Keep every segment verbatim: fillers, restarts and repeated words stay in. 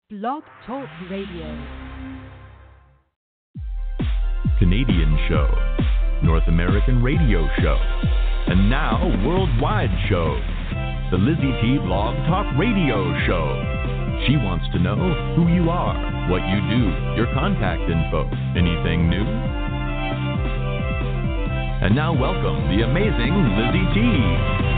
Blog Talk Radio. Canadian show, North American radio show, and now worldwide show. The Lizzie T Blog Talk Radio Show. She wants to know who you are, what you do, your contact info, anything new. And now welcome the amazing Lizzie T.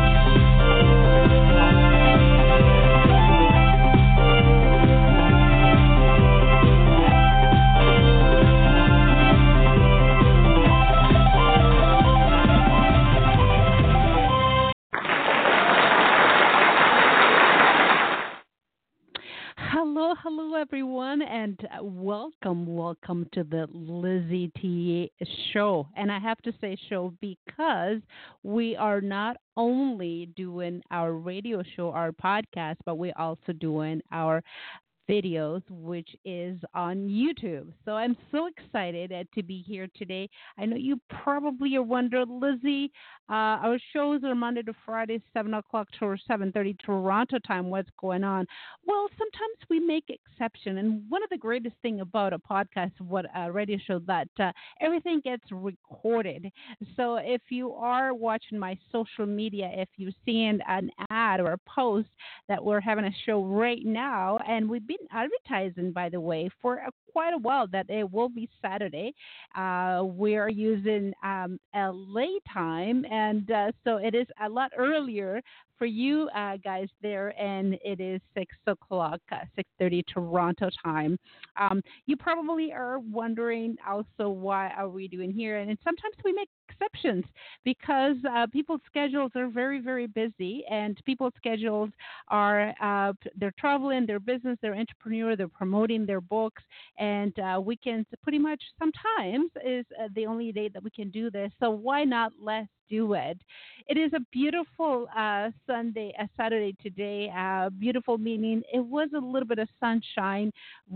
Hello, hello, everyone, and welcome, welcome to the Lizzie T Show. And I have to say show because we are not only doing our radio show, our podcast, but we're also doing our videos, which is on YouTube. So I'm so excited uh, to be here today. I know you probably are wondering, Lizzie, uh, our shows are Monday to Friday, seven o'clock to seven thirty Toronto time. What's going on? Well, sometimes we make exception. And one of the greatest thing about a podcast, what a radio show, that uh, everything gets recorded. So if you are watching my social media, if you're seeing an ad or a post that we're having a show right now, and we've been advertising, by the way, for a, quite a while that it will be Saturday. Uh, we're using um, L A time, and uh, so it is a lot earlier for you uh, guys there, and it is six o'clock, uh, six thirty Toronto time. Um, you probably are wondering also why are we doing here, and sometimes we make exceptions because uh, people's schedules are very, very busy, and people's schedules are, uh, they're traveling, they're business, they're entrepreneur, they're promoting their books, and uh, weekends pretty much sometimes is uh, the only day that we can do this. So why not let's do it? It is a beautiful uh, Sunday, a Saturday today, uh, beautiful meaning. It was a little bit of sunshine.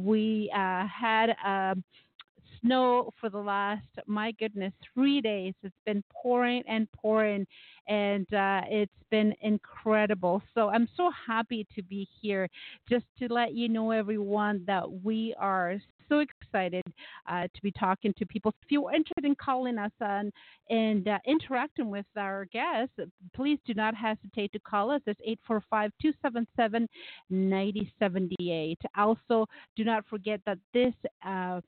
We uh, had um, snow for the last, my goodness, three days. It's been pouring and pouring, and uh, it's been incredible. So I'm so happy to be here just to let you know, everyone, that we are so excited uh, to be talking to people. If you're interested in calling us on and uh, interacting with our guests, please do not hesitate to call us. It's eight four five, two seven seven, nine zero seven eight. Also, do not forget that this uh,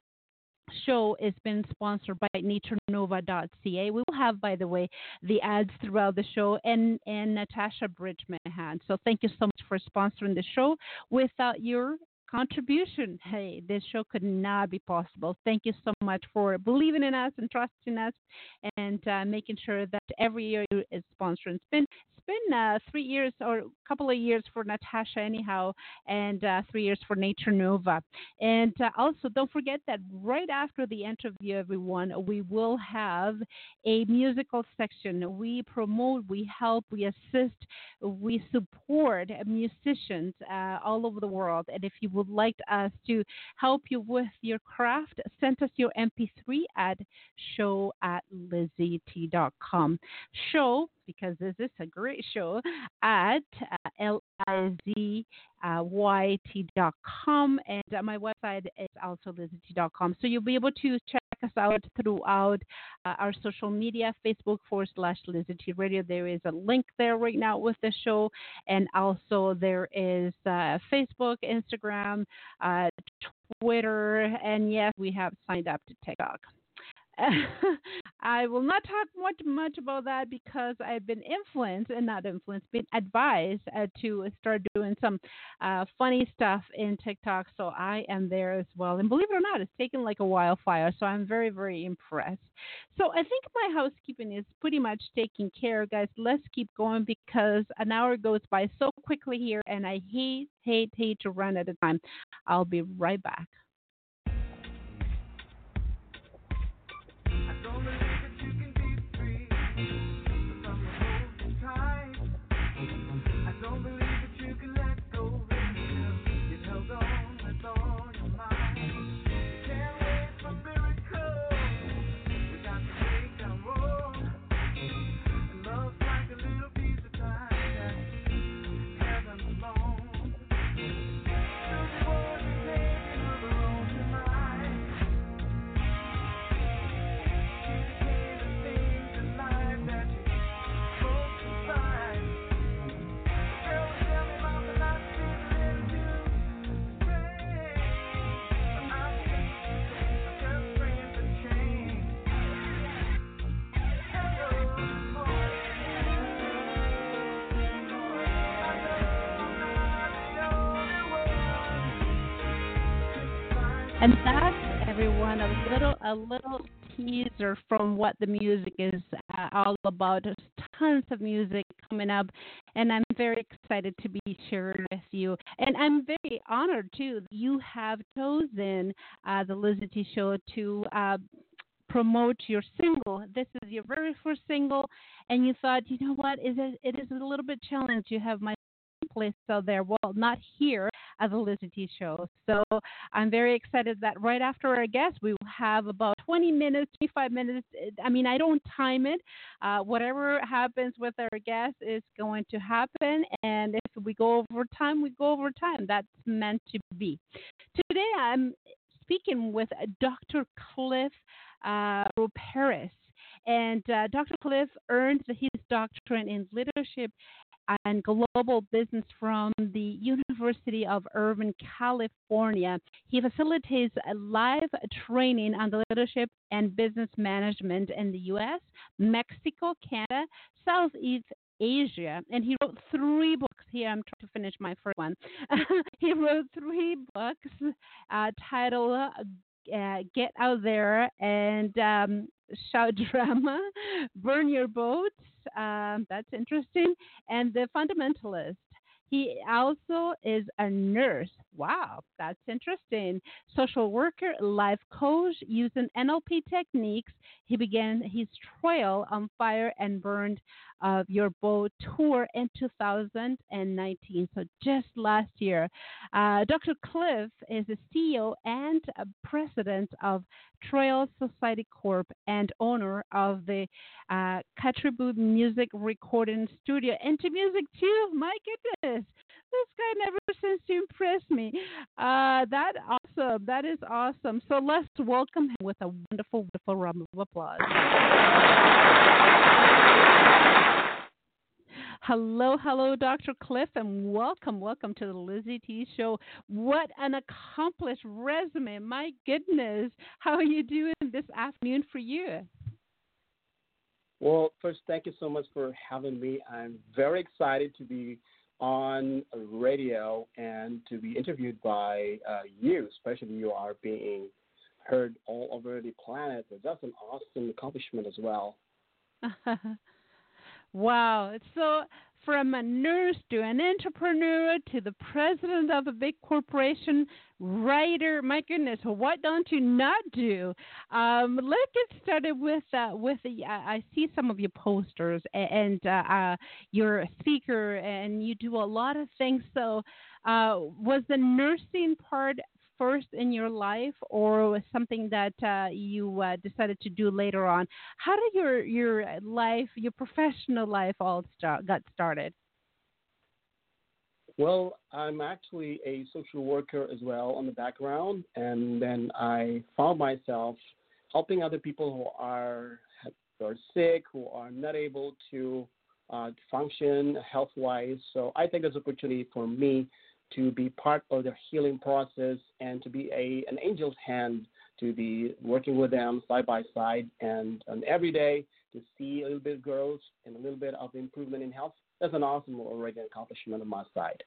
show is been sponsored by nature nova dot c a. We will have, by the way, the ads throughout the show, and, and Natasha Bridgman. So thank you so much for sponsoring the show. Without your contribution, hey, this show could not be possible. Thank you so much for believing in us and trusting us, and uh, making sure that every year is sponsoring. It's been it's been uh, three years or a couple of years for Natasha anyhow, and uh, three years for Nature Nova. And uh, also, don't forget that right after the interview, everyone, we will have a musical section. We promote, we help, we assist, we support musicians uh, all over the world. And if you would like us to help you with your craft, send us your M P three at show at lizzie t dot com. Show, because this is a great show, at uh, L I Z Y T dot com. And uh, my website is also lizzie t dot com. So you'll be able to check us out throughout uh, our social media, Facebook forward slash Lizzie T Radio. There is a link there right now with the show. And also there is uh, Facebook, Instagram, uh, Twitter, and yes, we have signed up to TikTok. I will not talk much much about that because I've been influenced, and not influenced, been advised uh, to start doing some uh, funny stuff in TikTok. So I am there as well. And believe it or not, it's taken like a wildfire. So I'm very, very impressed. So I think my housekeeping is pretty much taken care of, guys. Let's keep going because an hour goes by so quickly here, and I hate, hate, hate to run at a time. I'll be right back. Love like a little piece of time that hasn't belonged. And that's everyone a little a little teaser from what the music is uh, all about. There's tons of music coming up, and I'm very excited to be sharing with you. And I'm very honored too that you have chosen uh, the Lizzie T Show to. Uh, promote your single. This is your very first single, and you thought, you know what, is it, it is a little bit challenge. You have my place out there. Well, not here at the Lizzie T Show. So I'm very excited that right after our guest, we will have about twenty minutes, twenty-five minutes. I mean, I don't time it. Uh, whatever happens with our guest is going to happen. And if we go over time, we go over time. That's meant to be. Today, I'm speaking with Doctor Cliff uh, Paris. And uh, Doctor Cliff earned his doctorate in leadership and global business from the University of Irvine, California. He facilitates a live training on the leadership and business management in the U S, Mexico, Canada, Southeast Asia, and he wrote three books. Here, I'm trying to finish my first one. He wrote three books uh, titled uh, Get Out There and um, Shout Drama, Burn Your Boats. Um, that's interesting. And The Fundamentalist. He also is a nurse. Wow, that's interesting. Social worker, life coach, using N L P techniques. He began his Trail on Fire and Burned uh, Your Boat tour in two thousand nineteen, so just last year. Uh, Doctor Cliff is the C E O and uh, president of Trail Society Corp and owner of the uh, Katribu Music Recording Studio. Into music too, my goodness. This guy never seems to impress me. Uh, that awesome. That is awesome. So let's welcome him with a wonderful, wonderful round of applause. Hello, hello, Doctor Cliff, and welcome, welcome to the Lizzie T Show. What an accomplished resume. My goodness. How are you doing this afternoon for you? Well, first, thank you so much for having me. I'm very excited to be on radio and to be interviewed by uh, you, especially you are being heard all over the planet. That's an awesome accomplishment as well. Wow. So from a nurse to an entrepreneur to the president of a big corporation, writer, my goodness, what don't you not do? Um, let's get started with, uh, with the, uh, I see some of your posters and uh, uh, you're a speaker and you do a lot of things. So uh, was the nursing part first in your life, or was something that uh, you uh, decided to do later on? How did your your life, your professional life, all start, got started? Well, I'm actually a social worker as well on the background, and then I found myself helping other people who are who are sick, who are not able to uh, function health-wise. So I think there's an opportunity for me to be part of their healing process and to be a an angel's hand, to be working with them side by side and, and every day to see a little bit of growth and a little bit of improvement in health. That's an awesome already accomplishment on my side.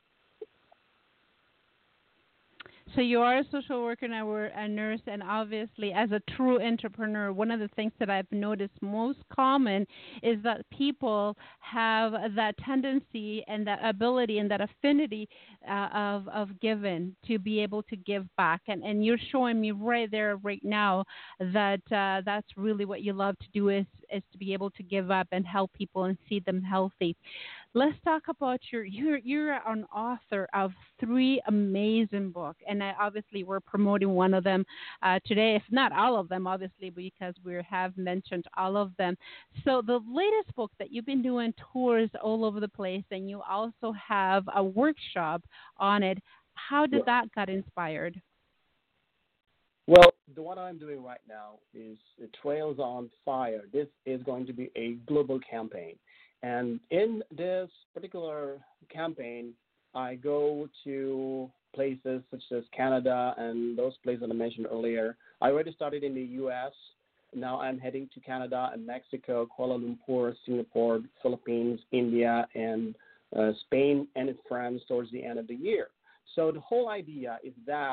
So you are a social worker and we're a nurse, and obviously as a true entrepreneur, one of the things that I've noticed most common is that people have that tendency and that ability and that affinity uh, of, of giving, to be able to give back. And, and you're showing me right there, right now, that uh, that's really what you love to do, is, is to be able to give up and help people and see them healthy. Let's talk about your, you're, you're an author of three amazing books, and I, obviously we're promoting one of them uh, today, if not all of them, obviously, because we have mentioned all of them. So the latest book that you've been doing tours all over the place, and you also have a workshop on it. How did that get inspired? Well, the one I'm doing right now is Trails on Fire. This is going to be a global campaign. And in this particular campaign, I go to places such as Canada and those places that I mentioned earlier. I already started in the U S. Now I'm heading to Canada and Mexico, Kuala Lumpur, Singapore, Philippines, India, and uh, Spain and France towards the end of the year. So the whole idea is that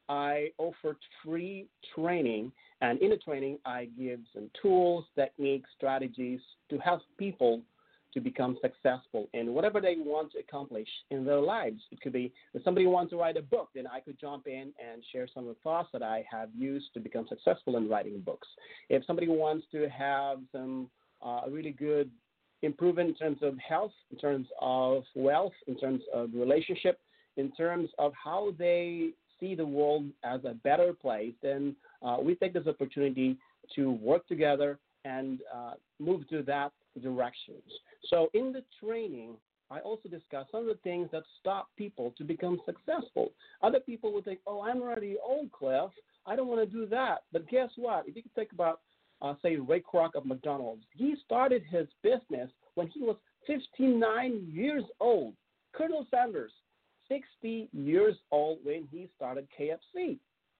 I offer free training, and in the training, I give some tools, techniques, strategies to help people to become successful in whatever they want to accomplish in their lives. It could be if somebody wants to write a book, then I could jump in and share some of the thoughts that I have used to become successful in writing books. If somebody wants to have some uh, really good improvement in terms of health, in terms of wealth, in terms of relationship, in terms of how they see the world as a better place, then uh, we take this opportunity to work together and uh, move to that directions. So in the training, I also discuss some of the things that stop people to become successful. Other people would think, oh, I'm already old, Cliff. I don't want to do that. But guess what? If you think about, uh, say, Ray Kroc of McDonald's, he started his business when he was fifty-nine years old. Colonel Sanders, sixty years old when he started K F C.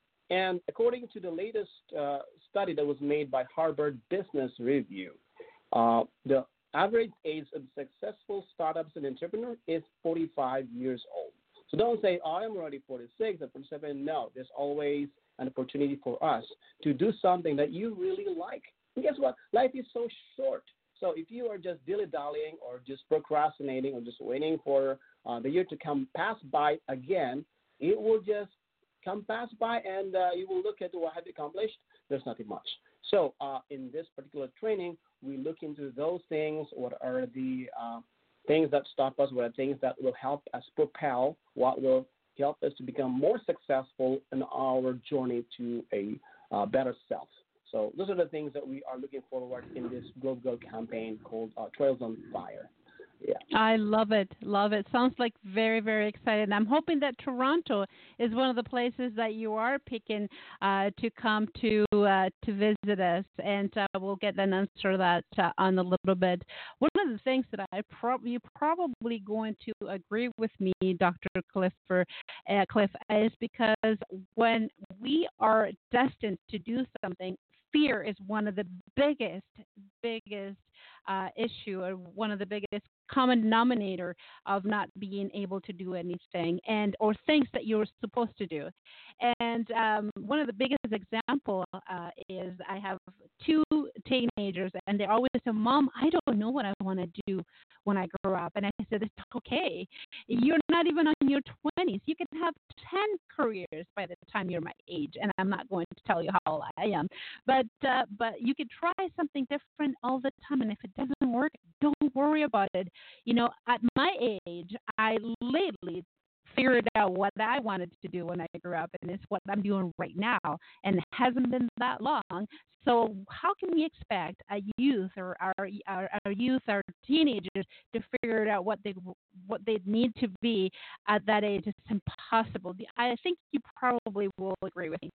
And according to the latest uh, study that was made by Harvard Business Review, uh, the average age of successful startups and entrepreneurs is forty-five years old. So don't say, oh, I'm already forty-six or forty-seven. No, there's always an opportunity for us to do something that you really like. And guess what? Life is so short. So if you are just dilly-dallying or just procrastinating or just waiting for uh, the year to come pass by again, it will just come pass by and uh, you will look at what have you accomplished. There's nothing much. So uh, in this particular training, we look into those things. What are the uh, things that stop us? What are things that will help us propel? What will help us to become more successful in our journey to a uh, better self? So those are the things that we are looking forward in this Globe Girl campaign called uh, Trails on Fire. Yeah. I love it. Love it. Sounds like very, very excited. I'm hoping that Toronto is one of the places that you are picking uh, to come to uh, to visit us, and uh, we'll get an answer to that uh, on a little bit. One of the things that I prob- you're probably going to agree with me, Doctor Cliff, for, uh, Cliff, is because when we are destined to do something, fear is one of the biggest, biggest uh, issue, or one of the biggest common denominator of not being able to do anything, and or things that you're supposed to do. And um, one of the biggest example uh, is I have two teenagers, and they're always say, "Mom, I don't know what I want to do when I grow up." And I said, "It's okay. You're not even on your twenties. You can have ten careers by the time you're my age." And I'm not going to tell you how old I am, but uh, but you could try something different all the time. And if it doesn't work, don't worry about it. You know, at my age, I lately figured out what I wanted to do when I grew up, and it's what I'm doing right now, and it hasn't been that long. So how can we expect a youth or our our, our youth, our teenagers, to figure out what they what they need to be at that age? It's impossible. I think you probably will agree with me.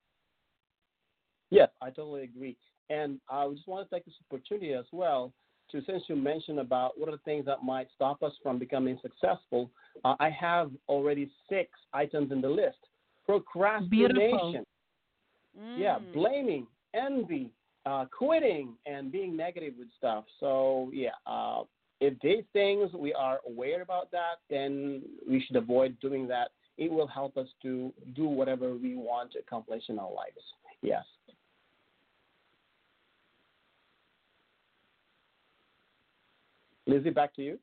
Yes, I totally agree. And I just want to take this opportunity as well to, since you mentioned about what are the things that might stop us from becoming successful, uh, I have already six items in the list. Procrastination. Beautiful. Mm. Yeah, blaming, envy, uh, quitting, and being negative with stuff. So, yeah, uh, if these things, we are aware about that, then we should avoid doing that. It will help us to do whatever we want to accomplish in our lives. Yes. Lizzie, back to you.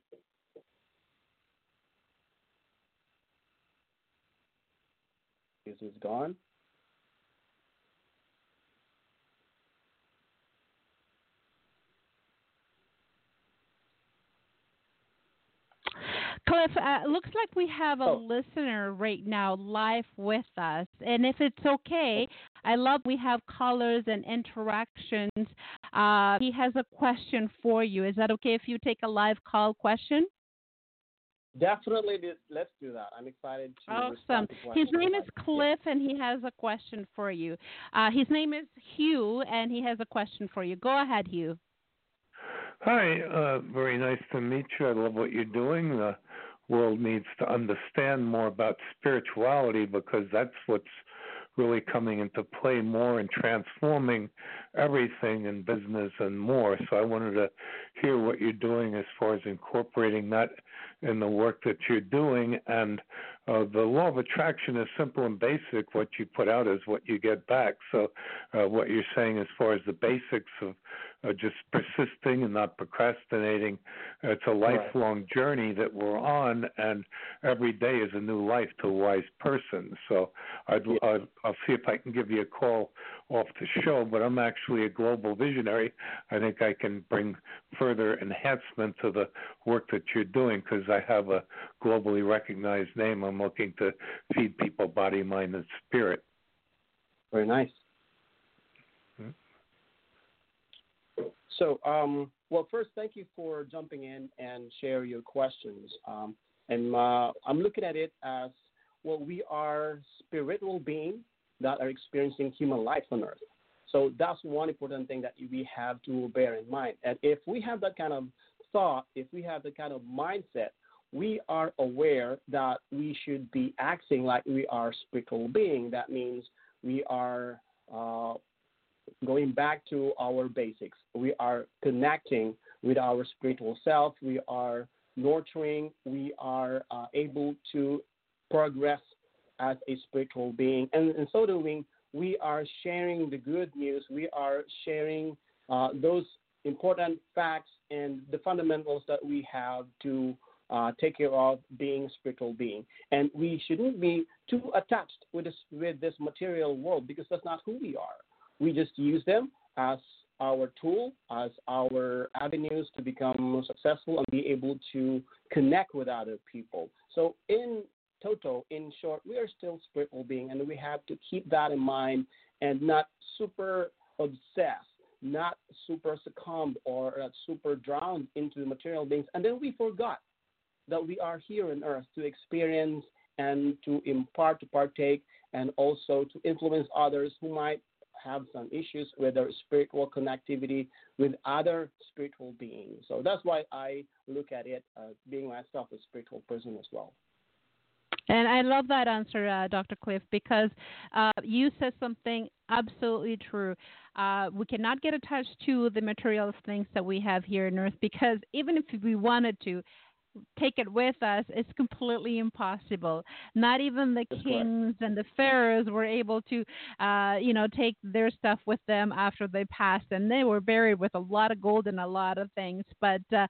Lizzie's gone. Cliff, uh, looks like we have a oh. listener right now live with us. And if it's okay, I love we have callers and interactions. Uh, he has a question for you. Is that okay if you take a live call question? Definitely, let's do that. I'm excited to awesome. respond to His questions. name is Cliff, and he has a question for you. Uh, his name is Hugh, and he has a question for you. Go ahead, Hugh. Hi, uh, very nice to meet you. I love what you're doing. The world needs to understand more about spirituality because that's what's really coming into play more and transforming everything in business and more. So I wanted to hear what you're doing as far as incorporating that in the work that you're doing. And uh, the law of attraction is simple and basic. What you put out is what you get back. So uh, what you're saying as far as the basics of uh, just persisting and not procrastinating, it's a lifelong right. journey that we're on, and every day is a new life to a wise person. So I'd, yeah. I'd, I'll see if I can give you a call off the show, but I'm actually a global visionary. I think I can bring further enhancement to the work that you're doing because I have a globally recognized name. I'm looking to feed people body, mind, and spirit. Very nice. Mm-hmm. So, um, well, first, thank you for jumping in and share your questions. Um, and uh, I'm looking at it as, well, we are spiritual beings that are experiencing human life on Earth. So that's one important thing that we have to bear in mind. And if we have that kind of thought, if we have that kind of mindset, we are aware that we should be acting like we are spiritual beings. That means we are uh, going back to our basics. We are connecting with our spiritual self. We are nurturing. We are uh, able to progress as a spiritual being. And in so doing, we are sharing the good news. We are sharing uh, those important facts and the fundamentals that we have to uh, take care of being a spiritual being. And we shouldn't be too attached with this, with this material world because that's not who we are. We just use them as our tool, as our avenues to become successful and be able to connect with other people. So in total, in short, we are still spiritual beings, and we have to keep that in mind and not super obsessed, not super succumbed or uh, super drowned into the material beings. And then we forgot that we are here on earth to experience and to impart, to partake, and also to influence others who might have some issues with their spiritual connectivity with other spiritual beings. So that's why I look at it as being myself a spiritual person as well. And I love that answer, uh, Doctor Cliff, because uh, you said something absolutely true. Uh, we cannot get attached to the material things that we have here on Earth because even if we wanted to, take it with us, it's completely impossible. Not even the That's kings correct. and the pharaohs were able to, uh, you know, take their stuff with them after they passed, and they were buried with a lot of gold and a lot of things. But uh,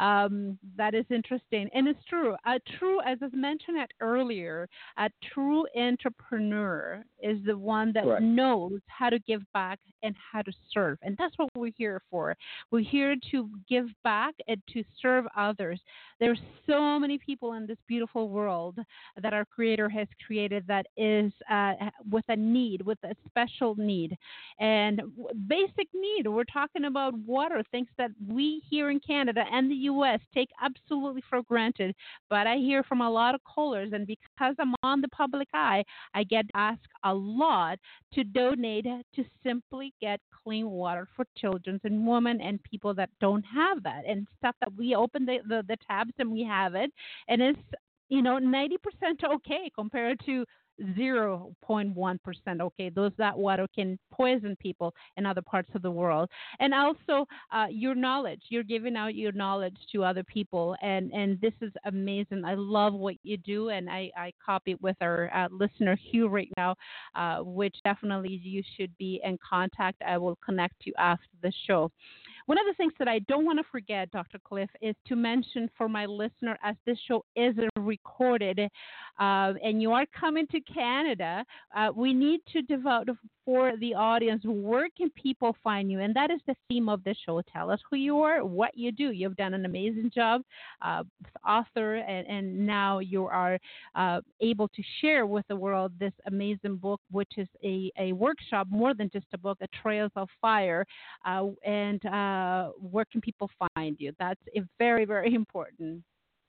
um, that is interesting, and it's true. A true, as I mentioned it earlier, a true entrepreneur is the one that Correct. knows how to give back and how to serve, and that's what we're here for. We're here to give back and to serve others. There's so many people in this beautiful world that our Creator has created that is uh, with a need, with a special need, and basic need. We're talking about water, things that we here in Canada and the U S take absolutely for granted. But I hear from a lot of callers, and because I'm on the public eye, I get asked a lot to donate to simply get clean water for children and women and people that don't have that, and stuff that we open the, the, the tabs and we have it, and it's, you know, ninety percent okay compared to zero point one percent okay. Those that water can poison people in other parts of the world. And also uh, your knowledge, you're giving out your knowledge to other people, and, and this is amazing. I love what you do, and I, I copy it with our uh, listener Hugh right now, uh, which definitely you should be in contact. I will connect you after the show. One of the things that I don't want to forget, Doctor Cliff, is to mention for my listener, as this show is recorded, uh, and you are coming to Canada, uh, we need to devote for the audience, where can people find you? And that is the theme of the show. Tell us who you are, what you do. You've done an amazing job, uh, author, and, and now you are uh, able to share with the world this amazing book, which is a, a workshop, more than just a book, a Trails of Fire. Uh, and uh, where can people find you? That's a very, very important.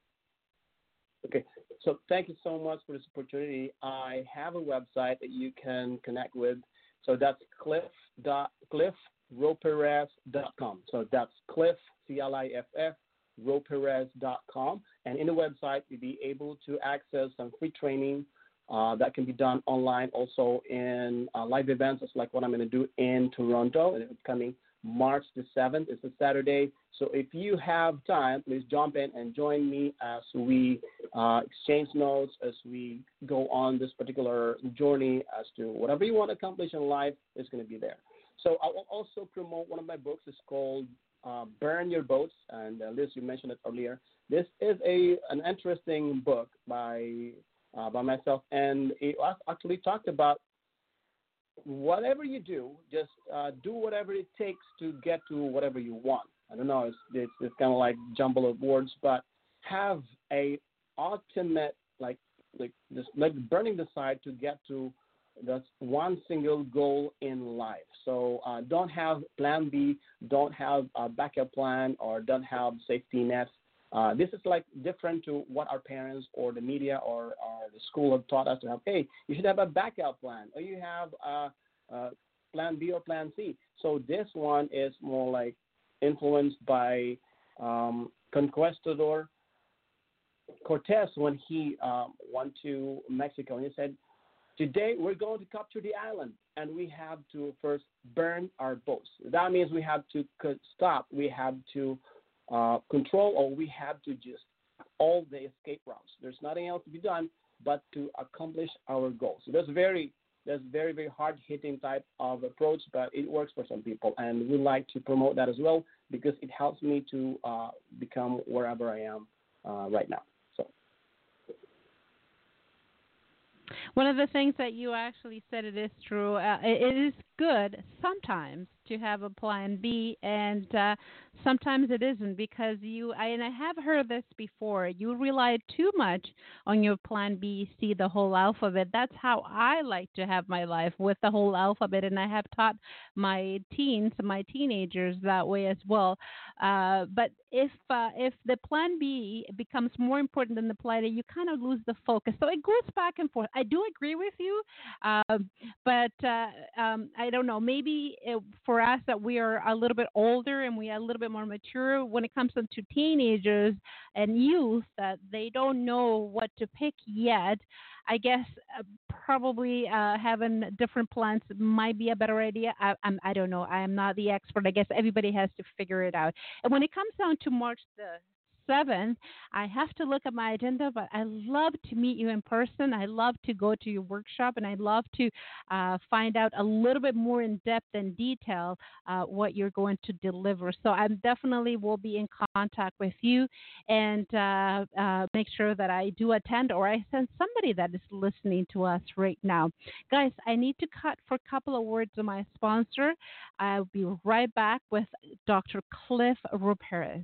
Okay, so thank you so much for this opportunity. I have a website that you can connect with. So that's cliff dot cliff roperez dot com. So that's cliff, C L I F F, roperez dot com. And in the website, you'll be able to access some free training uh, that can be done online, also in uh, live events, just like what I'm going to do in Toronto in the upcoming March the seventh. It's a Saturday. So if you have time, please jump in and join me as we uh, exchange notes, as we go on this particular journey as to whatever you want to accomplish in life is going to be there. So I will also promote one of my books. It's called uh, Burn Your Boats. And uh, Liz, you mentioned it earlier. This is a an interesting book by uh, by myself, and it actually talked about whatever you do, just uh, do whatever it takes to get to whatever you want. I don't know, it's, it's, it's kind of like jumble of words, but have a ultimate, like, like just like burning the side to get to that one single goal in life. So uh, don't have plan B, don't have a backup plan, or don't have safety nets. Uh, this is like different to what our parents or the media or, or the school have taught us to have. Hey, you should have a backup plan, or you have a, a plan B or plan C. So this one is more like influenced by um, Conquistador Cortez when he um, went to Mexico, and he said, today we're going to capture the island, and we have to first burn our boats. That means we have to stop. We have to Uh, control, or we have to just all the escape routes. There's nothing else to be done but to accomplish our goals. So that's very, that's very, very hard-hitting type of approach, but it works for some people, and we like to promote that as well because it helps me to uh, become wherever I am uh, right now. So, one of the things that you actually said, it is true. Uh, it, it is good sometimes to have a plan B, and uh, sometimes it isn't, because you, I, and I have heard this before, you rely too much on your plan B, C, the whole alphabet. That's how I like to have my life, with the whole alphabet, and I have taught my teens, my teenagers that way as well. Uh, but if uh, if the plan B becomes more important than the plan A, you kind of lose the focus. So it goes back and forth. I do agree with you, uh, but uh, um, I don't know, maybe it, for us that we are a little bit older and we are a little bit more mature when it comes to teenagers and youth, that they don't know what to pick yet. I guess uh, probably uh, having different plans might be a better idea. I, I'm, I don't know. I am not the expert. I guess everybody has to figure it out. And when it comes down to March the seventh, I have to look at my agenda, but I love to meet you in person. I love to go to your workshop, and I love to uh, find out a little bit more in depth and detail uh, what you're going to deliver. So I definitely will be in contact with you, and uh, uh, make sure that I do attend, or I send somebody that is listening to us right now. Guys, I need to cut for a couple of words of my sponsor. I'll be right back with Doctor Cliff Ruperez.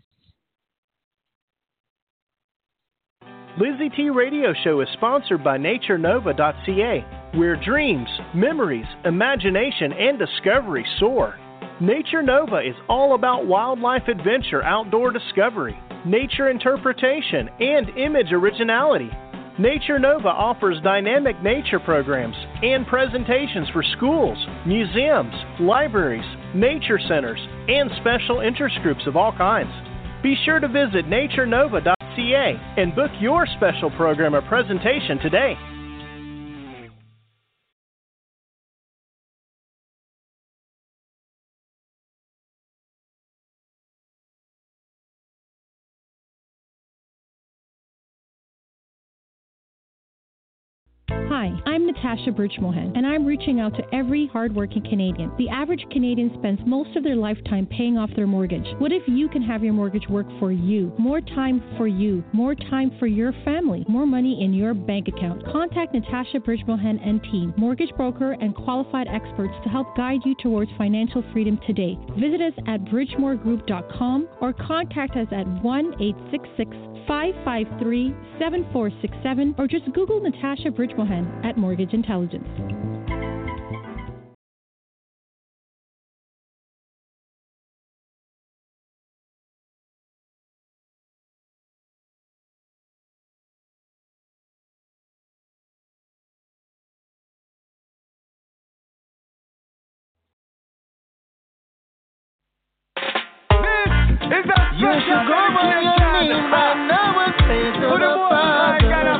Lizzie T Radio Show is sponsored by Nature Nova dot C A, where dreams, memories, imagination, and discovery soar. Nature Nova is all about wildlife adventure, outdoor discovery, nature interpretation, and image originality. Nature Nova offers dynamic nature programs and presentations for schools, museums, libraries, nature centers, and special interest groups of all kinds. Be sure to visit Nature Nova dot C A and book your special program or presentation today. Hi, I'm Natasha Birchmohan, and I'm reaching out to every hardworking Canadian. The average Canadian spends most of their lifetime paying off their mortgage. What if you can have your mortgage work for you? More time for you. More time for your family. More money in your bank account. Contact Natasha Birchmohan and team, mortgage broker and qualified experts, to help guide you towards financial freedom today. Visit us at bridgemore group dot com or contact us at one eight six six, five five three, seven four six seven, or just Google Natasha Birchmohan at Mortgage Intelligence. Is that you should go where you need, but no one says to the Father.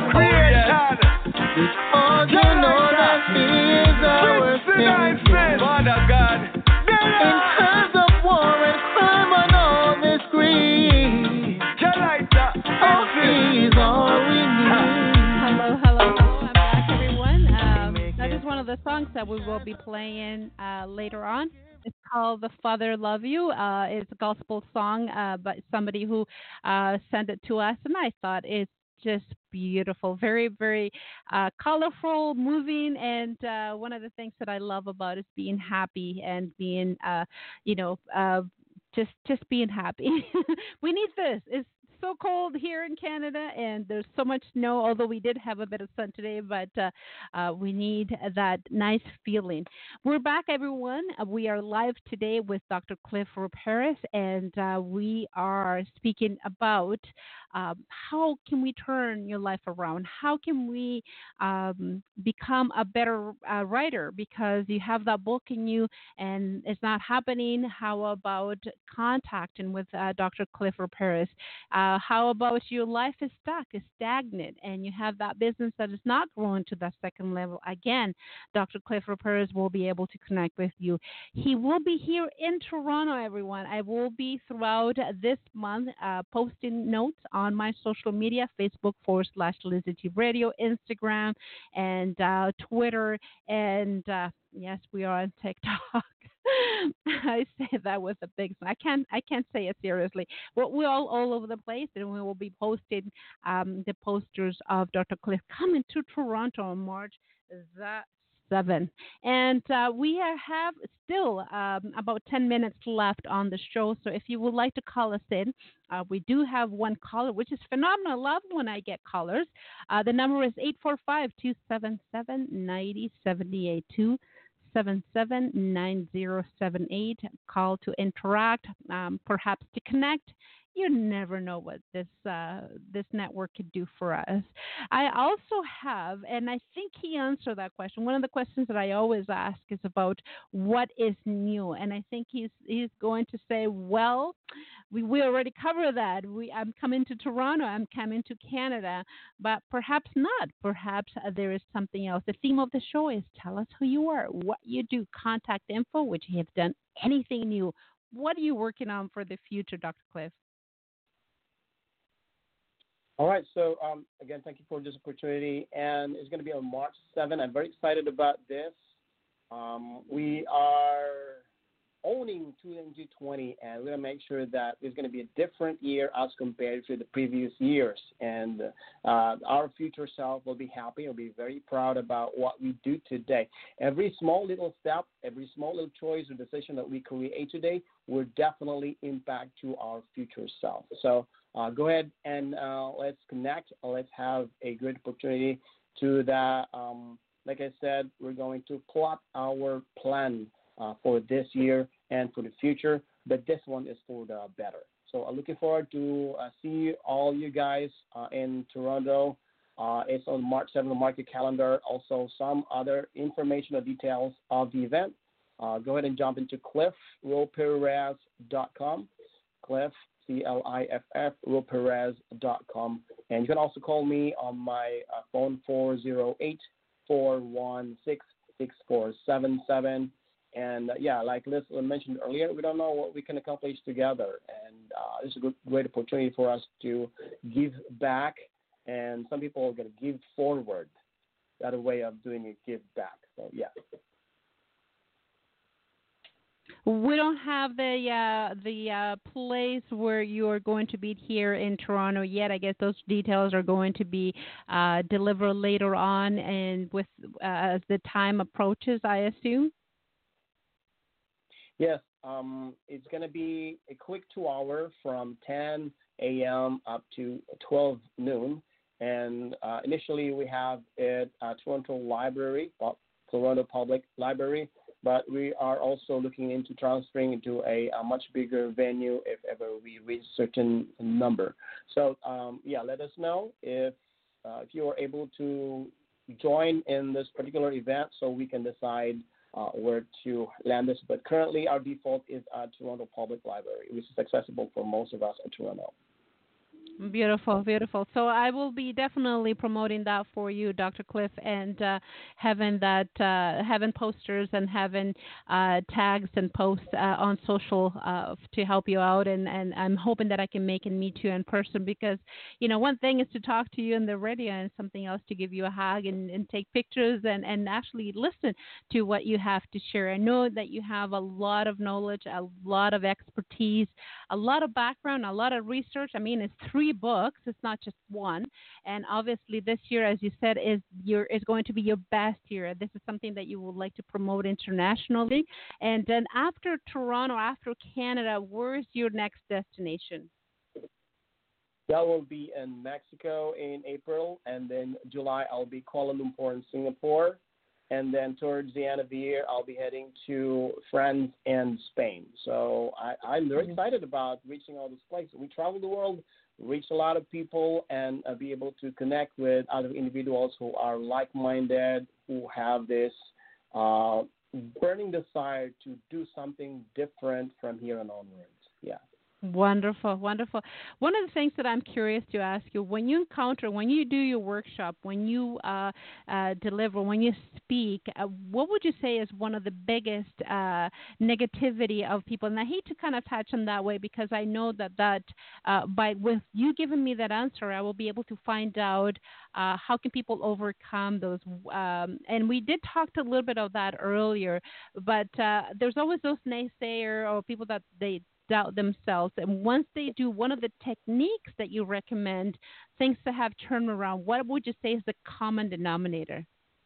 Oh, you know that He is our King. In times of war of the songs that we will be playing uh, later on. It's called "The Father Love You." Uh, it's a gospel song uh, by somebody who uh, sent it to us, and I thought it's just beautiful, very, very uh, colorful, moving, and uh, one of the things that I love about is being happy and being, uh, you know, uh, just just being happy. We need this. It's so cold here in Canada, and there's so much snow. Although we did have a bit of sun today, but uh, uh, we need that nice feeling. We're back, everyone. Uh, we are live today with Doctor Cliff Paris, and uh, we are speaking about um, how can we turn your life around? How can we um, become a better uh, writer? Because you have that book in you, and it's not happening. How about contacting with uh, Doctor Cliff Paris? Uh, how about your life is stuck, is stagnant, and you have that business that is not growing to that second level? Again, Doctor Cliff Perez will be able to connect with you. He will be here in Toronto, everyone. I will be throughout this month uh, posting notes on my social media, Facebook forward slash Lizzie T Radio, Instagram, and uh, Twitter, and uh, yes, we are on TikTok. I say that with a big. I can't. I can't say it seriously. Well, we're all all over the place, and we will be posting um, the posters of Doctor Cliff coming to Toronto on March the seventh. And uh, we have still um, about ten minutes left on the show. So if you would like to call us in, uh, we do have one caller, which is phenomenal. I love when I get callers. Uh, the number is eight four five, two seven seven, nine zero seven eight, two seven seven nine zero seven eight. Call to interact, um, perhaps to connect. You never know what this uh, this network could do for us. I also have, and I think he answered that question. One of the questions that I always ask is about what is new, and I think he's he's going to say, well, we we already covered that. We I'm coming to Toronto. I'm coming to Canada, but perhaps not. Perhaps uh, there is something else. The theme of the show is tell us who you are, what you do, contact info, which you have done, anything new. What are you working on for the future, Doctor Cliff? All right. So, um, again, thank you for this opportunity. And it's going to be on March seventh. I'm very excited about this. Um, we are owning two thousand twenty, and we're going to make sure that it's going to be a different year as compared to the previous years. And uh, our future self will be happy and be very proud about what we do today. Every small little step, every small little choice or decision that we create today will definitely impact to our future self. So, Uh, go ahead and uh, let's connect. Let's have a great opportunity to that. Um, like I said, we're going to plot our plan uh, for this year and for the future, but this one is for the better. So I'm looking forward to uh, see all you guys uh, in Toronto. Uh, it's on March seventh, mark your calendar. Also, some other information or details of the event. Uh, go ahead and jump into cliff roperez dot com. Cliff, C L I F F, roperez dot com. And you can also call me on my uh, phone, four oh eight, four one six, six four seven seven. And, uh, yeah, like Liz mentioned earlier, we don't know what we can accomplish together. And uh, this is a good, great opportunity for us to give back. And some people are going to give forward. That a way of doing it, give back. So, yeah. We don't have the uh, the uh, place where you are going to be here in Toronto yet. I guess those details are going to be uh, delivered later on, and with uh, as the time approaches, I assume. Yes, um, it's going to be a quick two-hour from ten a.m. up to twelve noon, and uh, initially we have it at Toronto Library, Toronto Public Library. But we are also looking into transferring into a, a much bigger venue if ever we reach a certain number. So, um, yeah, let us know if uh, if you are able to join in this particular event so we can decide uh, where to land this. But currently our default is at Toronto Public Library, which is accessible for most of us in Toronto. Beautiful, beautiful. So I will be definitely promoting that for you, Doctor Cliff, and uh, having that, uh, having posters and having uh, tags and posts uh, on social uh, to help you out. And, and I'm hoping that I can make and meet you in person because, you know, one thing is to talk to you in the radio and something else to give you a hug and, and take pictures and, and actually listen to what you have to share. I know that you have a lot of knowledge, a lot of expertise, a lot of background, a lot of research. I mean, it's three books. It's not just one. And obviously, this year, as you said, is your is going to be your best year. This is something that you would like to promote internationally. And then after Toronto, after Canada, where's your next destination? That will be in Mexico in April, and then July I'll be Kuala Lumpur in Singapore, and then towards the end of the year I'll be heading to France and Spain. So I, I'm very excited about reaching all these places. We travel the world, reach a lot of people, and uh, be able to connect with other individuals who are like-minded, who have this uh, burning desire to do something different from here on onwards. Yeah. Wonderful, wonderful. One of the things that I'm curious to ask you, when you encounter, when you do your workshop, when you uh, uh, deliver, when you speak, uh, what would you say is one of the biggest uh, negativity of people? And I hate to kind of touch on that way because I know that that uh, by with you giving me that answer, I will be able to find out uh, how can people overcome those. Um, and we did talk a little bit of that earlier, but uh, there's always those naysayer or people that they doubt themselves. And once they do one of the techniques that you recommend, things to have turned around, what would you say is the common denominator?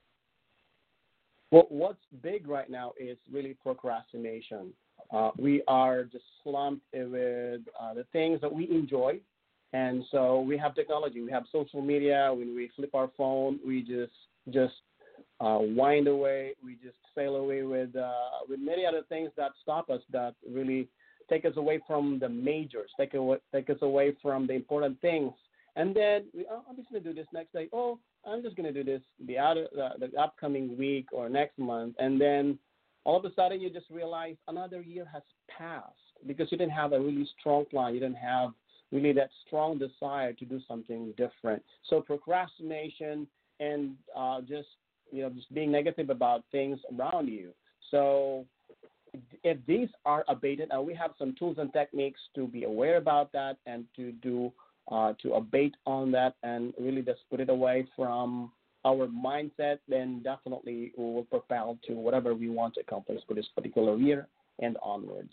Well, what's big right now is really procrastination. Uh, we are just slumped with uh, the things that we enjoy. And so we have technology. We have social media. When we flip our phone, we just just uh, wind away. We just sail away with uh, with many other things that stop us, that really take us away from the majors, take, away, take us away from the important things. And then, we, oh, I'm just going to do this next day. Oh, I'm just going to do this the, other, uh, the upcoming week or next month. And then all of a sudden you just realize another year has passed because you didn't have a really strong plan. You didn't have really that strong desire to do something different. So procrastination and uh, just, you know, just being negative about things around you. So if these are abated, and we have some tools and techniques to be aware about that and to do uh, to abate on that and really just put it away from our mindset, then definitely we will propel to whatever we want to accomplish for this particular year and onwards.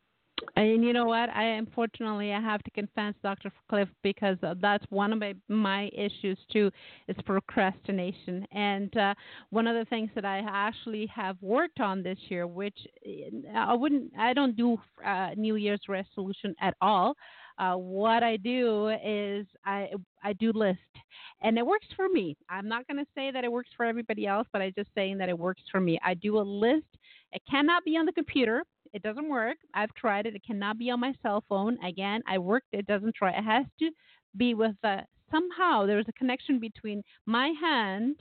And you know what? I unfortunately I have to confess, Doctor Cliff, because uh, that's one of my, my issues too, is procrastination. And uh, one of the things that I actually have worked on this year, which I wouldn't, I don't do uh, New Year's resolution at all. Uh, what I do is I I do list, and it works for me. I'm not going to say that it works for everybody else, but I'm just saying that it works for me. I do a list. It cannot be on the computer. It doesn't work. I've tried it. It cannot be on my cell phone. Again, I worked. It doesn't try. It has to be with uh, somehow there's a connection between my hand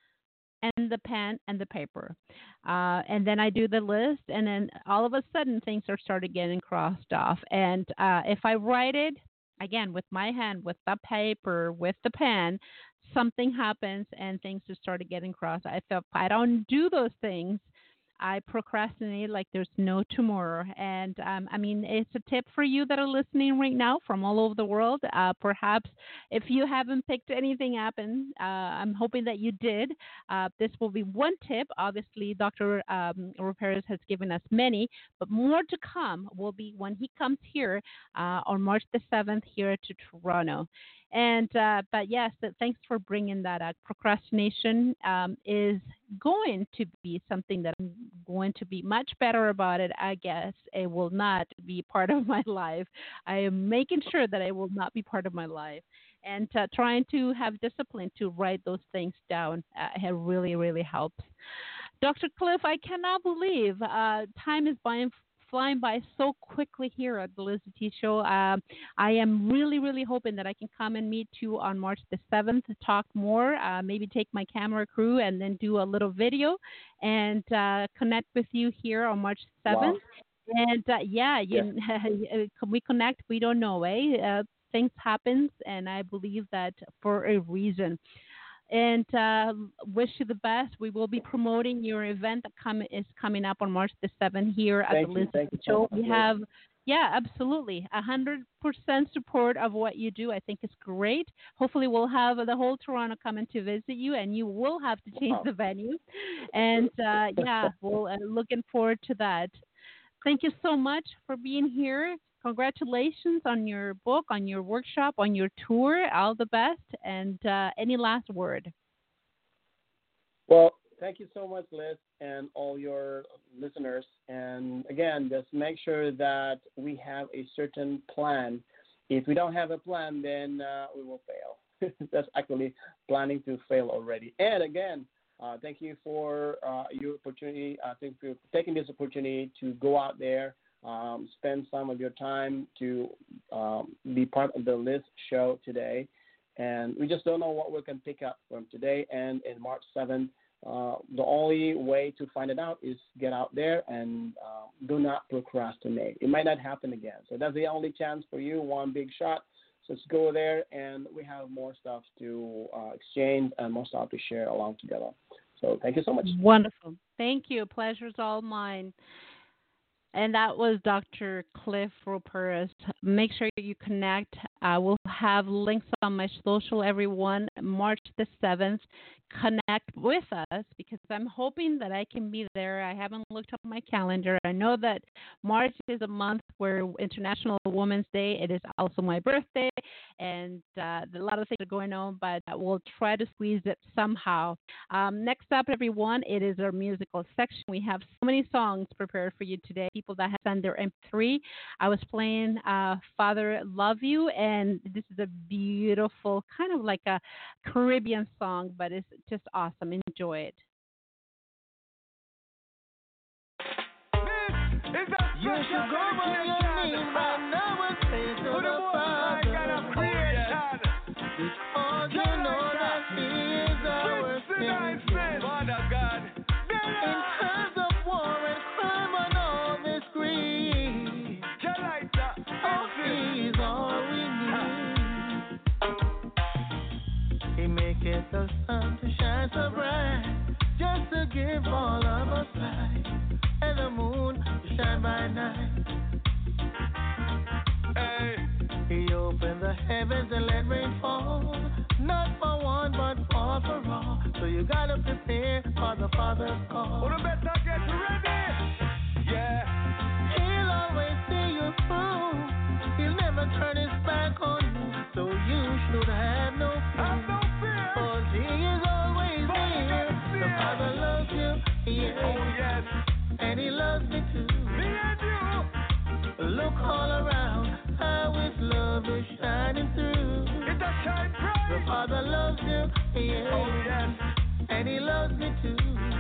and the pen and the paper. Uh, and then I do the list, and then all of a sudden things are started getting crossed off. And uh, if I write it, again, with my hand, with the paper, with the pen, something happens and things just started getting crossed. I felt if I don't do those things, I procrastinate like there's no tomorrow. And um, I mean, it's a tip for you that are listening right now from all over the world. Uh, perhaps if you haven't picked anything up, and uh, I'm hoping that you did, uh, this will be one tip. Obviously, Doctor Um, Ramirez has given us many, but more to come will be when he comes here uh, on March the seventh here to Toronto. And uh, but yes, thanks for bringing that up. Procrastination um, is going to be something that I'm going to be much better about it. I guess it will not be part of my life. I am making sure that it will not be part of my life, and uh, trying to have discipline to write those things down. Uh, it really, really helps. Doctor Cliff, I cannot believe uh, time is by. flying by so quickly here at the Lizzie T Show. Uh, I am really, really hoping that I can come and meet you on March the seventh to talk more, uh, maybe take my camera crew and then do a little video and uh, connect with you here on March seventh. Wow. And uh, yeah, you, yeah. we connect, we don't know, eh? Uh, things happen, and I believe that for a reason. And uh, wish you the best. We will be promoting your event that come, is coming up on March the seventh here at Thank the you. Liz Thank you so Show. much, We Liz. have, yeah, absolutely, one hundred percent support of what you do. I think it's great. Hopefully, we'll have the whole Toronto coming to visit you, and you will have to change Wow. the venue. And uh, yeah, we're uh, looking forward to that. Thank you so much for being here. Congratulations on your book, on your workshop, on your tour. All the best. And uh, any last word? Well, thank you so much, Liz, and all your listeners. And again, just make sure that we have a certain plan. If we don't have a plan, then uh, we will fail. That's actually planning to fail already. And again, uh, thank you for uh, your opportunity. I think for taking this opportunity to go out there, um, spend some of your time to um, be part of the Liz Show today. And we just don't know what we can pick up from today and in March seventh. Uh, the only way to find it out is get out there and uh, do not procrastinate. It might not happen again. So that's the only chance for you, one big shot. So let's go there, and we have more stuff to uh, exchange and more stuff to share along together. So thank you so much. Wonderful. Thank you. Pleasure's all mine. And that was Doctor Cliff Roperis. Make sure you connect. I will have links on my social, everyone. March the seventh. Connect with us because I'm hoping that I can be there. I haven't looked up my calendar. I know that March is a month where International Women's Day. It is also my birthday, and uh, a lot of things are going on, but we'll try to squeeze it somehow. Um, next up, everyone, it is our musical section. We have so many songs prepared for you today. People that have sent their M P three. I was playing uh, Father Love You, and this is a beautiful, kind of like a Caribbean song, but it's just awesome. Enjoy it. You should go by your name by now and say to the Father, because you know that He is our Savior. Father God, in times of war and crime and all this grief, oh, He is all we need. He maketh the sun to shine so bright, just to give all of us light, and the moon to shine by night. Hey. He opened the heavens and let rain fall, not for one but for for all. So you gotta prepare for the Father's call. Oh, the better get ready. Yeah. He'll always see you through. He'll never turn his back on you, so you should have no fear. Have no fear. 'Cause He is always there. The Father loves you, yeah. Oh yes. And He loves me too. Me and you. Look all around, how His love is shining through. It does shine bright. The Father loves you, yeah. Oh yes. And He loves me too.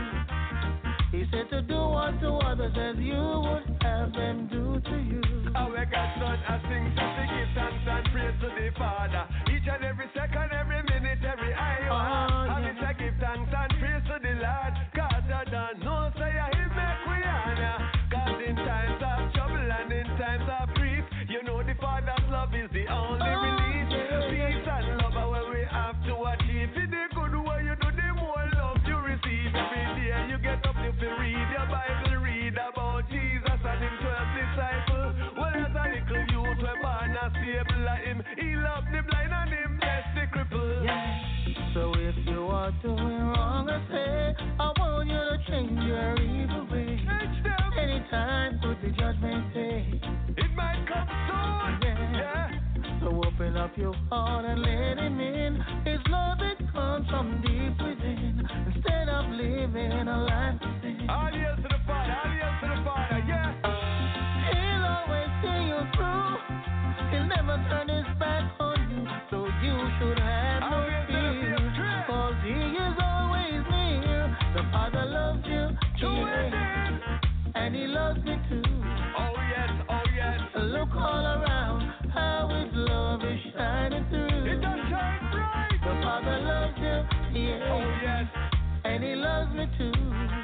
He said to do unto others as you would have them do to you. Our Godson, I sing to the give thanks and praise to the Father. Each and every second, every minute, every hour. Oh, I yeah. Give thanks and praise to the Lord. God, I don't know, say He make we honor. God, in times of trouble and in times of grief, you know the Father's love is the only oh, relief. Yeah. Peace and love are what we have to achieve. In the good way you do, the more love you receive. Every day you get up, you feel read your Bible, read about Jesus and Him twelve disciples. Well, as a little youth, we're born a stable like Him. He loved the blind and Him blessed the cripple. Yeah. So if you are doing wrong, I say, I want you to change your evil way. Anytime with the judgment day, it might come soon. Yeah. Yeah. So open up your heart and let Him in. His love, it comes from deep within. Instead of living a life of sin. All years to the Father, all years to the Father, yeah. He'll always see you through. He'll never turn His back on you. So you should have no fear. 'Cause He is always near. The Father loves you, yeah. And He loves me too. Oh yes, oh yes. Look all around, how His love is shining through. It does shine bright. The Father loves you, yeah. Oh yes. And He loves me too.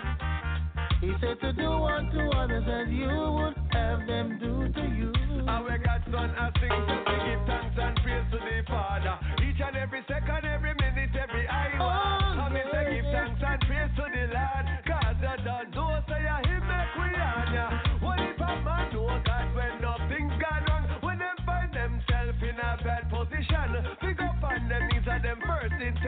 He said to do unto others as you would have them do to you. Our Godson, I sing to give thanks and praise.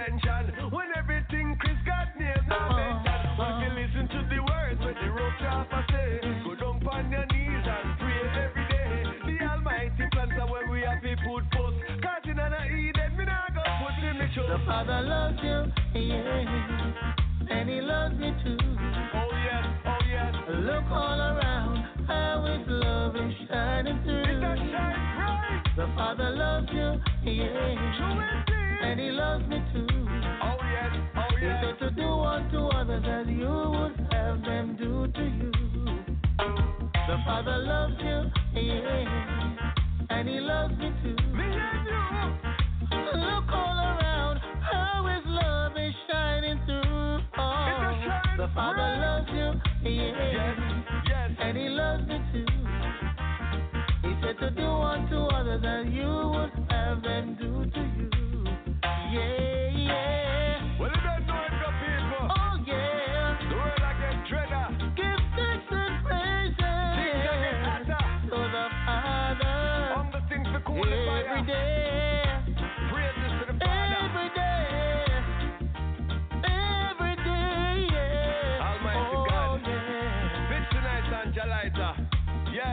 attention. When everything Chris got nailed, now mention. When you listen to the words, when the rope drop, I say, go down on your knees and pray every day. The Almighty plans are where we have to put first. Cause in an Eden, me not go put in the trust. The Father loves you, yeah, and He loves me too. Oh yes, oh yes. Look all around, how His love is shining through. It does shine bright. The Father loves you, yeah, True indeed. and He loves me too. Oh yes, oh He yes. said to do unto others as you would have them do to you. The Father loves you, yeah, and He loves me too. Me and you. Look all around, how His love is shining through. Oh, It does shine the Father bright. loves you, yeah, Yes, yes. and He loves me too. He said to do unto others as you would have them do to you. Yeah, yeah. Well, you don't know it, the people. Oh, yeah. The world I get dreader. Give thanks and praises to the Father On the things to cool the every fire. day. Praises to the Father. Every day, every day, yeah. Almighty oh, God. Yeah. Victinize and Jalita. Yeah.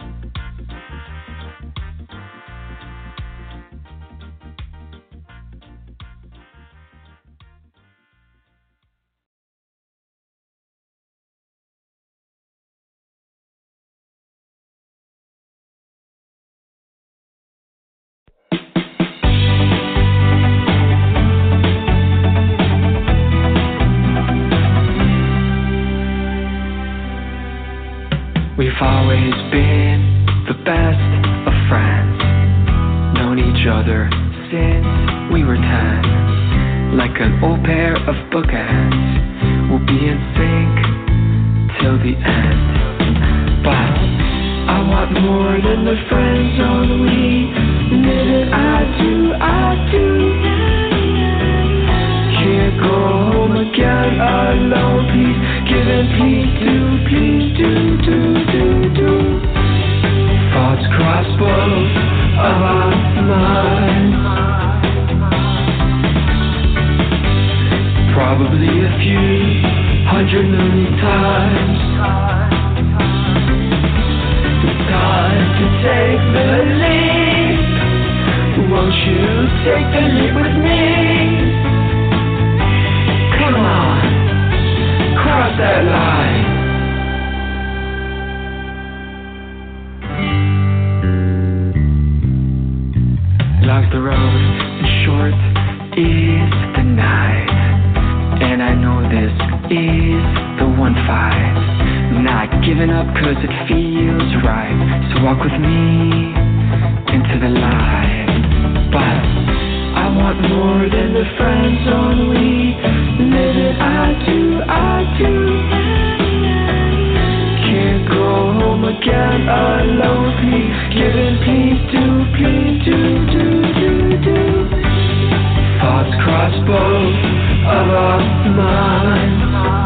We've always been the best of friends, known each other since we were ten. Like an old pair of bookends, we'll be in sync till the end. But I want more than the friend zone we live in. I do, I do. Can't go home again alone. Please give and please do, please do, do, do, do. Thoughts cross both of our minds. Probably a few hundred million times. It's time to take the leap. Won't you take the leap with me? Come on, cross that line. Long's the road and short is the night, and I know this is the one fight. Not giving up cause it feels right, so walk with me into the light. But I want more than the friend zone we live in. I do, I do. Can't go home again alone. Please give and please do, please do, do, do, do. Thoughts cross both of our minds.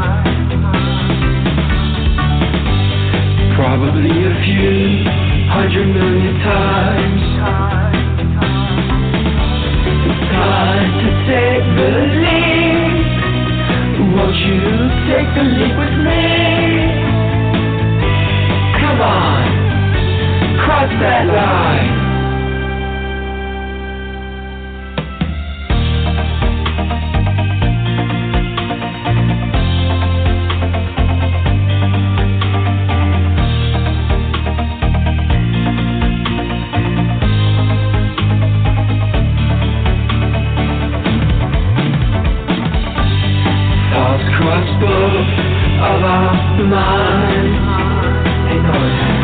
Probably a few hundred million times. Time to take the leap. Won't you take the leap with me? Come on, cross that line. Of our minds, they know that.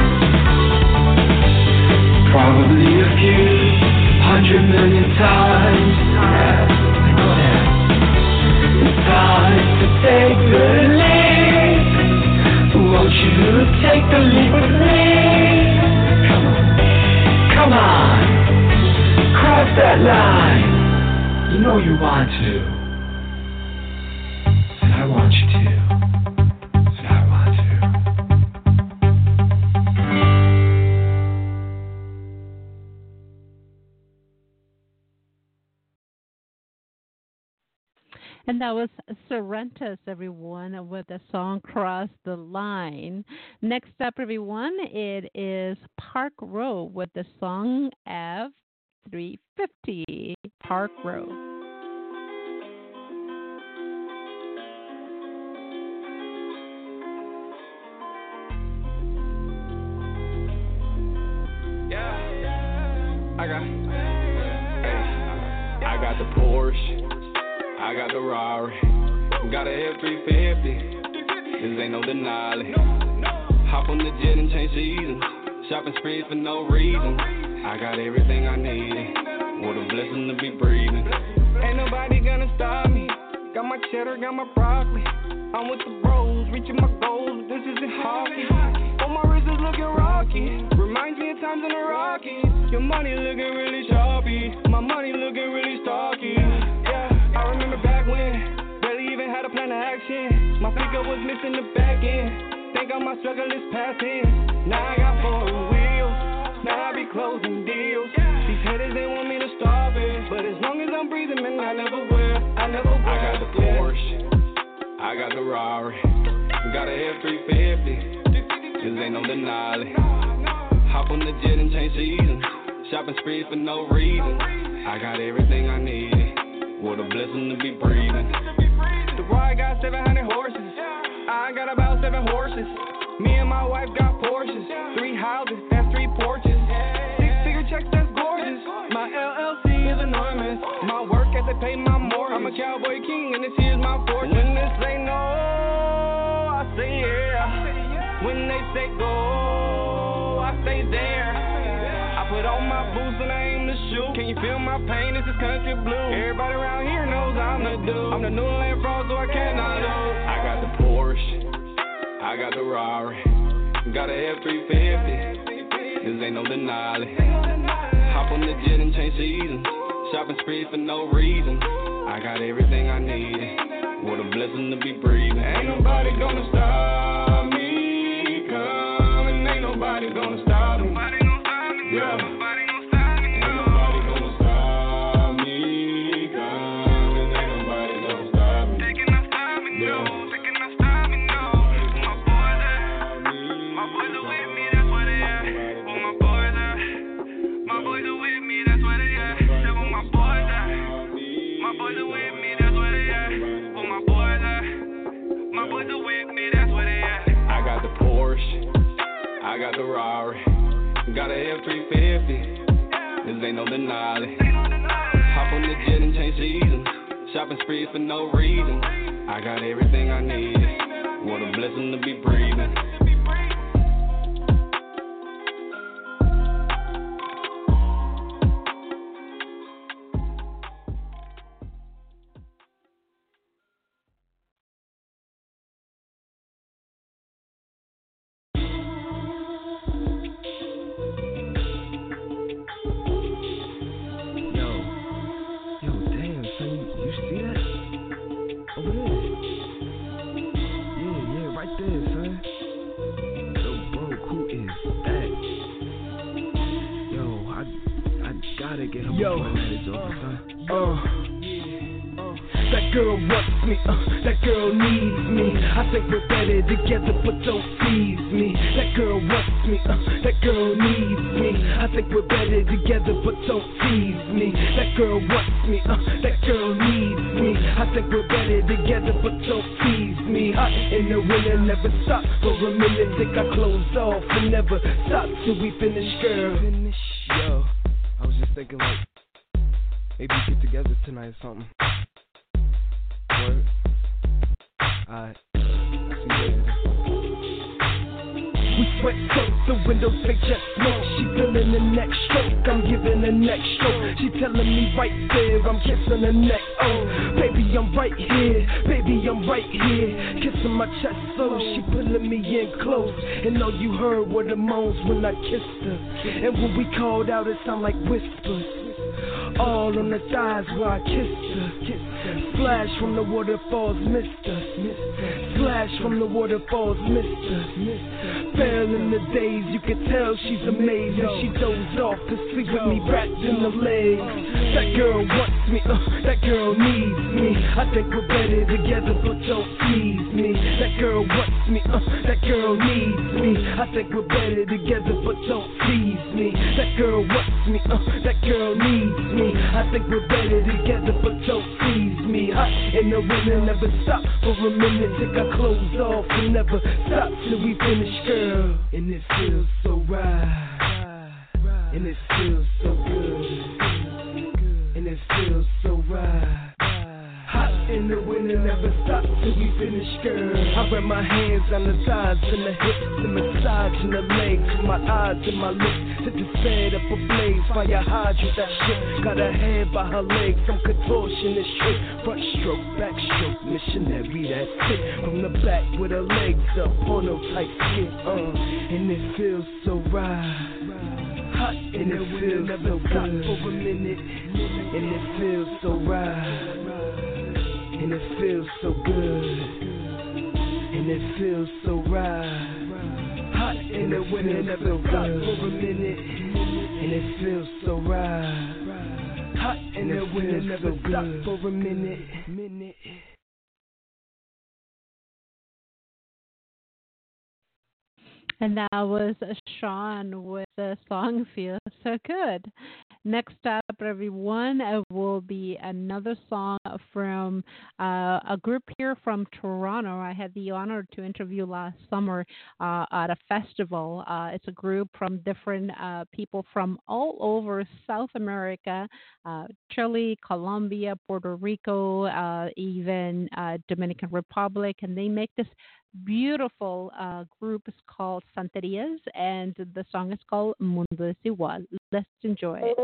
Probably a few hundred million times. Yeah, they know that. It's time to take the leap. Won't you take the leap with me? Come on, come on, cross that line. You know you want to. And I want you to. And that was Sorrentos, everyone, with the song Cross the Line. Next up, everyone, it is Park Row with the song F three fifty. Park Row. I got, hey, I got the Porsche, I got the Rari, got a F three fifty, this ain't no denying. Hop on the jet and change seasons, shopping sprees for no reason. I got everything I need, what a blessing to be breathing. Ain't nobody gonna stop me, got my cheddar, got my broccoli. I'm with the bros, reaching my goals, this isn't hockey. Oh, my wrist is looking rocky, reminds me of times in the Rockies. Your money looking really choppy, my money looking really stocky. Yeah, I remember back when, barely even had a plan of action. My pickup was missing the back end, think all my struggle is passing. Now I got four wheels, now I be closing deals. These haters, they want me to stop it, but as long as I'm breathing, man, I never will, I never will. I got the Porsche, I got the Rari, got a F three fifty, this ain't no denying. Hop on the jet and change seasons, shopping sprees for no reason. I got everything I need, what a blessing to be breathing. The ride got seven hundred horses, I got about seven horses. Me and my wife got Porsches, three houses, that's three porches. Six figure checks, that's gorgeous. My L L C is enormous, my work ethic pay my mortgage. I'm a cowboy king and this here's my fortune. When they say no, I say yeah. When they say go, I stay there. I put on my boots and I aim to shoot. Can you feel my pain? This is country blue. Everybody around here knows I'm the dude. I'm the new land fraud, so I cannot lose. I got the Porsche, I got the Rari, got a F three fifty, this ain't no denying. Hop on the jet and change seasons, shopping sprees for no reason. I got everything I need, what a blessing to be breathing. Ain't nobody gonna stop me coming, ain't nobody gonna stop me. Yeah. Ain't nobody gonna stop me coming, ain't nobody gonna stop me. They cannot stop me, no. They cannot stop me, no. My boys are, my boys are with me, that's where they at. Oh, my boys are, my boys are with me, that's where they at. Say, well, my boys are, my boys are with me, that's where they at. Oh, my boys are, my boys are with me, that's where they at. I got the Porsche, I got the Rari, got a F three fifty, this ain't no denying. Hop on the jet and change seasons, shopping sprees for no reason. I got everything I need, what a blessing to be breathing. Yo, uh, that girl wants me, uh, that girl needs me. I think we're better together, but don't tease me. That girl wants me, uh, that girl needs me. I think we're better together, but don't tease me. That girl wants me, uh, that girl needs me. I think we're better together, but don't tease me. I in the winter never stop for a minute. Think I closed off and never stop till we finish, girl. Yo, I was just thinking like, maybe get together tonight or something. Word. Alright. I'll see you later. We sweat close, the windows fake just smoke. She feeling the next stroke, I'm giving the next stroke. She telling me right there, I'm kissing her neck. Oh, baby, I'm right here, baby, I'm right here. Kissing my chest, so she pulling me in close. And all you heard were the moans when I kissed her. And when we called out, it sound like whispers. all on the thighs where I kissed her. Splash from the waterfalls, mister. Splash from the waterfalls, mister. Fell in the days, you can tell she's amazing. She dozed off to sleep with me wrapped in the legs. That girl wants me, uh, that girl needs me. I think we're better together, but don't tease me. That girl wants me, uh, that girl needs me. I think we're better together, but don't tease me. That girl wants me, uh, that girl needs me. I think we're better together, but don't tease me. Hot in the winter, never stop for a minute. Take our clothes off and never stop till we finish, girl. And it feels so right, and it feels so good, and it feels so right. Hot in the winter, never stop till we finish, girl. I wrap my hands on the thighs and the hips and massage in the legs, with my eyes and my lips. Set the set up a blaze, fire hydrant that shit. Got her head by her legs, some contortionist trick. Front stroke, back stroke, missionary, that's it. From the back with her legs up, porno type shit, uh. And it feels so right. Hot and it feels so good for a minute. And it feels so right. And it feels so good, and it feels so right. Hot in the winter, never stop for a minute, and it feels so right. Hot in the winter, never stop for a minute, minute. And that was Sean with the song Feels So Good. Next up, everyone, uh, will be another song from uh, a group here from Toronto. I had the honor to interview last summer uh, at a festival. Uh, it's a group from different uh, people from all over South America, uh, Chile, Colombia, Puerto Rico, uh, even uh, Dominican Republic, and they make this beautiful uh, group. Is called Santerias, and the song is called Mundo Desigual. Let's enjoy it.